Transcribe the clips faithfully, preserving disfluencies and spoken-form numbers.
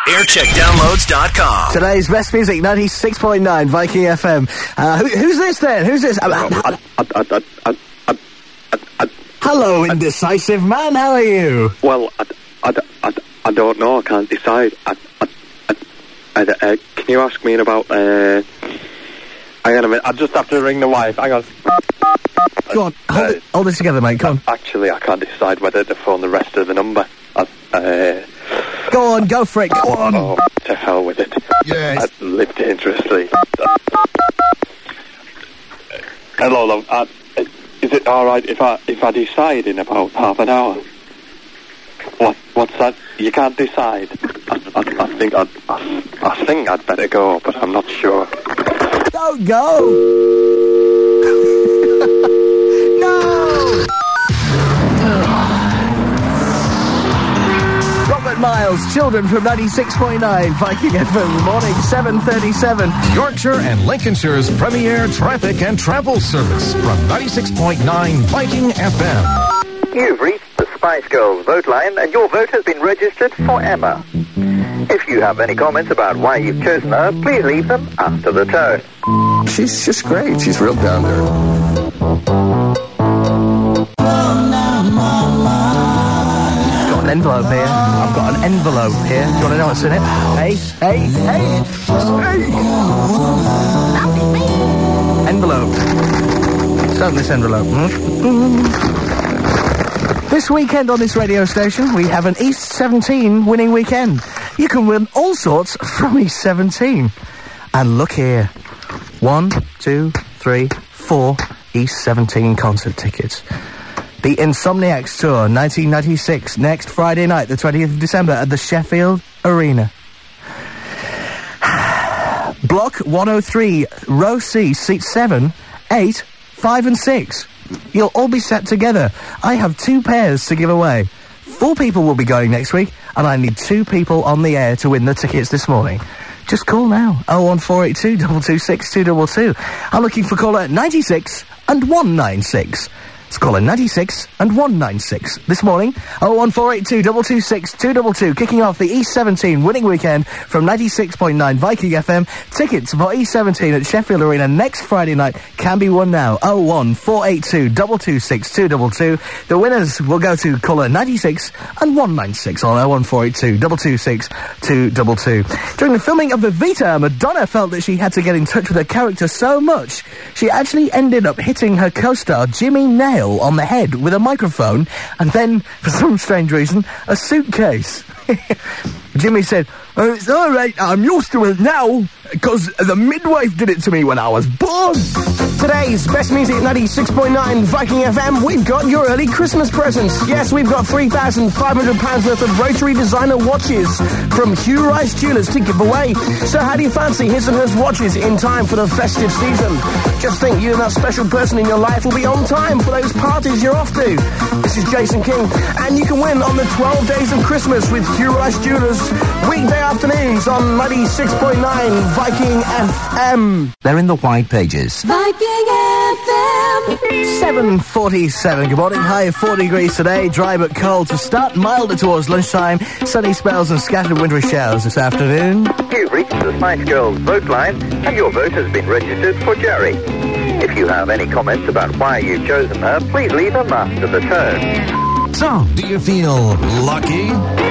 aircheck downloads dot com. Today's best music, ninety-six point nine Viking F M. Uh, who, who's this then? Who's this? Uh, Hello, indecisive man. How are you? Well, I, I, I, I don't know. I can't decide. I, I, I, uh, can you ask me in about... Uh, hang on a minute. I just have to ring the wife. Hang on. Go on. Hold, uh, it, hold this together, mate. Go on. Actually, I can't decide whether to phone the rest of the number. I, uh, go on. Go for it. Go on. Oh, to hell with it. Yes. I live dangerously. Hello, love. Uh, is it all right if I if I decide in about half an hour? What what's that? You can't decide. I, I, I think I'd I, I think I'd better go, but I'm not sure. Don't go. No. Robert Miles, Children from ninety-six point nine Viking F M. Morning, seven thirty-seven. Yorkshire and Lincolnshire's premier traffic and travel service from ninety-six point nine Viking F M. You've reached the Spice Girls vote line and your vote has been registered for Emma. If you have any comments about why you've chosen her, please leave them after the tone. She's just great. She's real down there. Got an envelope here. I've got an envelope here. Do you want to know what's in it? Hey, hey, hey, hey. Envelope. Let's open this envelope. This weekend on this radio station, we have an East seventeen winning weekend. You can win all sorts from East seventeen. And look here. One, two, three, four East seventeen concert tickets. The Insomniacs Tour nineteen ninety-six, next Friday night, the twentieth of December, at the Sheffield Arena. Block one oh three, row C, seat seven, eight, five and six. You'll all be sat together. I have two pairs to give away. Four people will be going next week, and I need two people on the air to win the tickets this morning. Just call now. oh one four eight two, two two six, two two two. I'm looking for caller ninety-six and one ninety-six. It's caller ninety-six and one ninety-six. This morning, oh one four eight two, two two six, two two two. Kicking off the East seventeen winning weekend from ninety-six point nine Viking F M. Tickets for East seventeen at Sheffield Arena next Friday night can be won now. oh one four eight two, two two six, two two two. The winners will go to caller ninety-six and one ninety-six on oh one four eight two, two two six, two two two. During the filming of Evita, Madonna felt that she had to get in touch with her character so much, she actually ended up hitting her co-star Jimmy Nail on the head with a microphone, and then, for some strange reason, a suitcase. Jimmy said, oh, it's all right, I'm used to it now, because the midwife did it to me when I was born. Today's best music, ninety-six point nine Viking F M, we've got your early Christmas presents. Yes, we've got three thousand five hundred pounds worth of rotary designer watches from Hugh Rice Jewellers to give away. So how do you fancy his and hers watches in time for the festive season? Just think you and that special person in your life will be on time for those parties you're off to. This is Jason King, and you can win on the twelve days of Christmas with Hugh Rice Jewellers, weekday afternoons on ninety-six point nine Viking F M. They're in the white pages. Viking F M. seven forty-seven. Good morning. High of four degrees today. Dry but cold to start. Milder towards lunchtime. Sunny spells and scattered wintry showers this afternoon. You've reached the Spice Girls vote line and your vote has been registered for Jerry. If you have any comments about why you've chosen her, please leave them after the tone. So, do you feel lucky?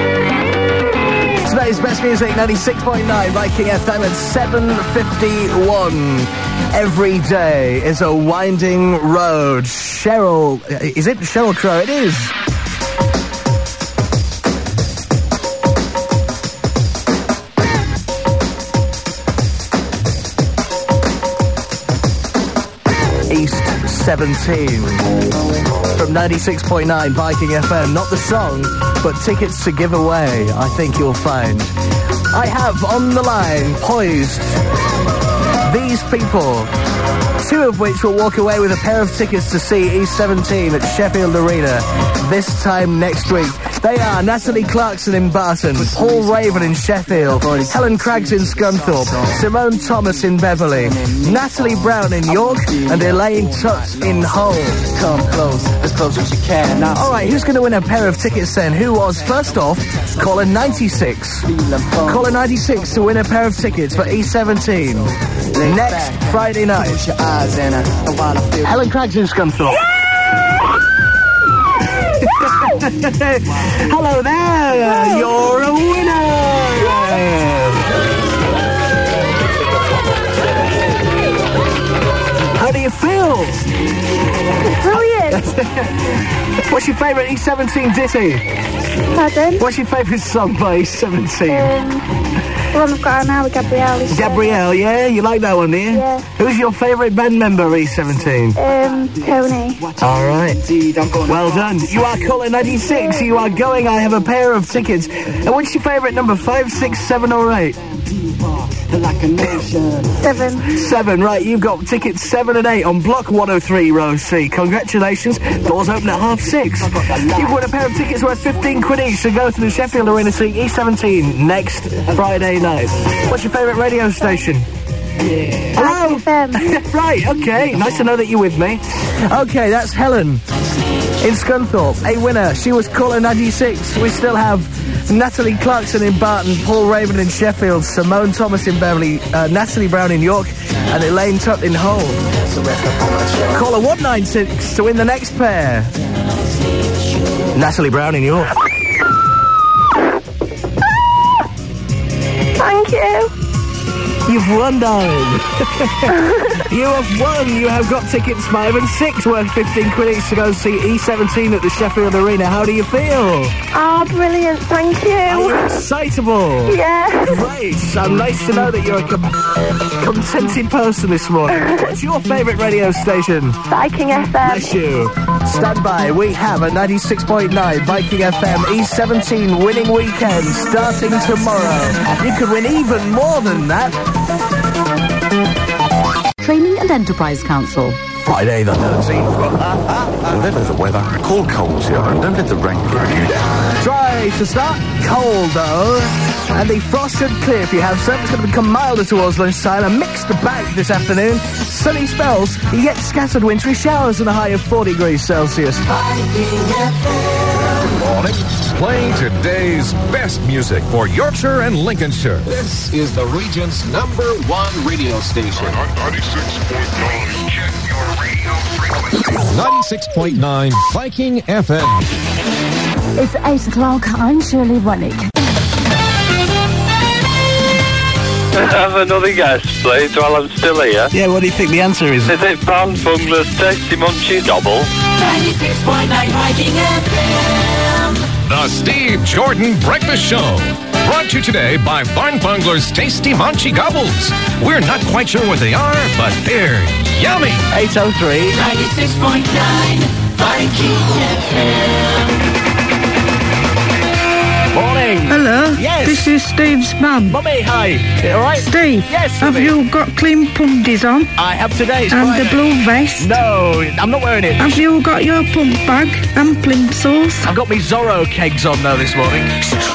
Today's best music, ninety-six point nine Viking F M at seven fifty-one. Every day is a winding road. Cheryl, is it Cheryl Crow? It is. East seventeen. From ninety-six point nine Viking F M. Not the song, but tickets to give away, I think you'll find. I have on the line, poised, these people, two of which will walk away with a pair of tickets to see East seventeen at Sheffield Arena this time next week. They are Natalie Clarkson in Barton, Paul Raven in Sheffield, Helen Craggs in Scunthorpe, Simone Thomas in Beverley, Natalie Brown in York, and Elaine Tutt in Hull. Come close, as close as you can. All right, who's going to win a pair of tickets then? Who was first off? Caller ninety-six. Caller ninety-six to win a pair of tickets for E seventeen next Friday night. Helen Craggs in Scunthorpe. Hello there, you're a winner. How do you feel? Brilliant. What's your favourite E seventeen ditty? Pardon? What's your favourite song by E seventeen? Um, the one I've got on now with Gabrielle. is, uh, Gabrielle, yeah? You like that one, do you? Yeah. Who's your favourite band member, E seventeen? Um, Tony. All right. Well done. You are caller ninety-six. You are going. I have a pair of tickets. And what's your favourite number? Five, six, seven, or eight? Seven. Seven, right. You've got tickets seven and eight on Block one oh three, row C. Congratulations. Doors open at half six. You've won a pair of tickets worth fifteen quid each to go to the Sheffield Arena to see E seventeen next Friday night. What's your favourite radio station? Hello? Right, okay. Nice to know that you're with me. Okay, that's Helen in Scunthorpe, a winner. She was caller ninety-six. We still have Natalie Clarkson in Barton, Paul Raven in Sheffield, Simone Thomas in Beverley, uh, Natalie Brown in York, and Elaine Tutt in Hull. Caller one nine six to win the next pair. Natalie Brown in York. Thank you. You've won, darling. You have won. You have got tickets five and six worth fifteen quid each to go see E seventeen at the Sheffield Arena. How do you feel? Oh, brilliant. Thank you. Are you excitable? Yeah. Great. I'm nice to know that you're a com- contented person this morning. What's your favourite radio station? Viking F M. Bless you. Stand by. We have a ninety-six point nine Viking F M E seventeen winning weekend starting tomorrow. You could win even more than that. Training and Enterprise Council. Friday the thirteenth. Whatever the weather, call Coles here and don't let the rain get you down. Try to start cold though. And the frost should clear if you have some. It's going to become milder towards lunchtime. A mixed bag this afternoon. Sunny spells, yet scattered wintry showers and a high of four degrees Celsius. Good morning. Playing today's best music for Yorkshire and Lincolnshire. This is the region's number one radio station. ninety-six point nine. Check your radio frequency. ninety-six point nine Viking F M. It's eight o'clock. I'm Shirley Runnick. Have another guess, please, while I'm still here. Yeah, what do you think the answer is? Is it Brown Bungler's Tasty Munchy Double? ninety-six point nine Viking F M. The Steve Jordan Breakfast Show. Brought to you today by Barn Bungler's Tasty Munchy Gobbles. We're not quite sure what they are, but they're yummy. eight oh three. ninety-six point nine Viking F M. Morning. Hello. Yes. This is Steve's mum. Mummy, hi. You all right? Steve. Yes, Have Mummy. you got clean pundies on? I have today. It's And Friday. the blue vest? No, I'm not wearing it. Have you got your pump bag and plimsolls? I've got my Zorro kegs on though this morning.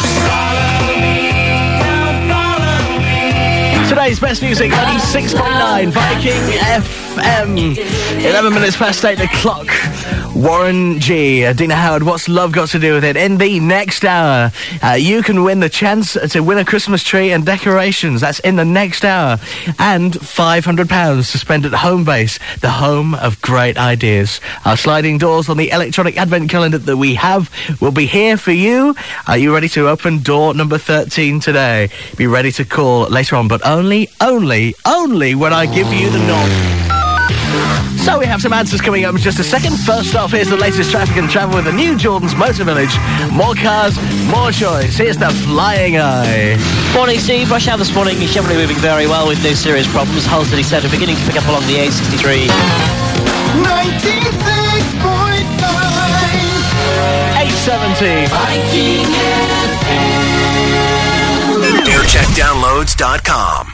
Today's best music, ninety-six point nine Viking F M. eleven minutes past eight o'clock. Warren G, uh, Dina Howard, what's love got to do with it? In the next hour, uh, you can win the chance to win a Christmas tree and decorations. That's in the next hour. And five hundred pounds to spend at Homebase, the home of great ideas. Our sliding doors on the electronic advent calendar that we have will be here for you. Are you ready to open door number thirteen today? Be ready to call later on, but only, only, only when I give you the nod. So we have some answers coming up in just a second. First off, here's the latest traffic and travel with the new Jordan's Motor Village. More cars, more choice. Here's the Flying Eye. Morning, Steve. Rush hour this morning is generally moving very well with no serious problems. Hull City Centre beginning to pick up along the A sixty-three. ninety-six point nine eight seventy. Viking F M. aircheck downloads dot com.